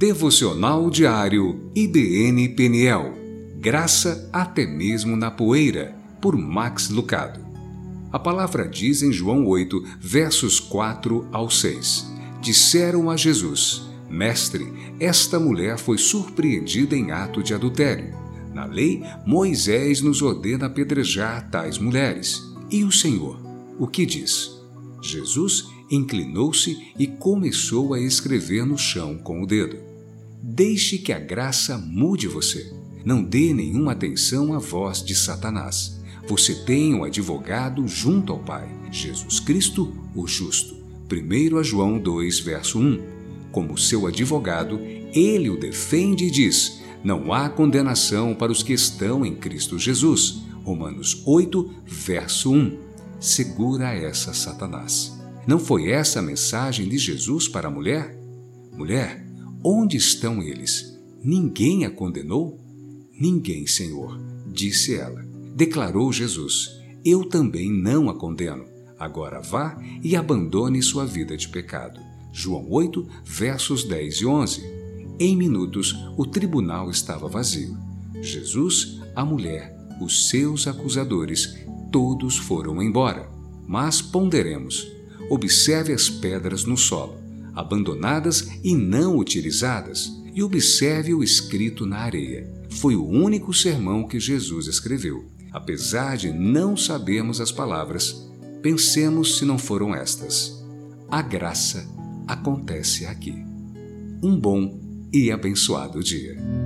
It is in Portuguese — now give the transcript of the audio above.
Devocional Diário IBN Peniel. Graça até mesmo na poeira, por Max Lucado. A palavra diz em João 8, versos 4 ao 6. Disseram a Jesus: Mestre, esta mulher foi surpreendida em ato de adultério. Na lei, Moisés nos ordena apedrejar tais mulheres. E o Senhor, o que diz? Jesus inclinou-se e começou a escrever no chão com o dedo. Deixe que a graça mude você. Não dê nenhuma atenção à voz de Satanás. Você tem um advogado junto ao Pai, Jesus Cristo, o justo. 1 João 2, verso 1. Como seu advogado, ele o defende e diz: não há condenação para os que estão em Cristo Jesus. Romanos 8, verso 1. Segura essa, Satanás. Não foi essa a mensagem de Jesus para a mulher? Mulher, onde estão eles? Ninguém a condenou? Ninguém, Senhor, disse ela. Declarou Jesus: eu também não a condeno. Agora vá e abandone sua vida de pecado. João 8, versos 10 e 11. Em minutos, o tribunal estava vazio. Jesus, a mulher, os seus acusadores, todos foram embora. Mas ponderemos. Observe as pedras no solo, abandonadas e não utilizadas, e observe o escrito na areia. Foi o único sermão que Jesus escreveu. Apesar de não sabermos as palavras, pensemos se não foram estas: a graça acontece aqui. Um bom e abençoado dia.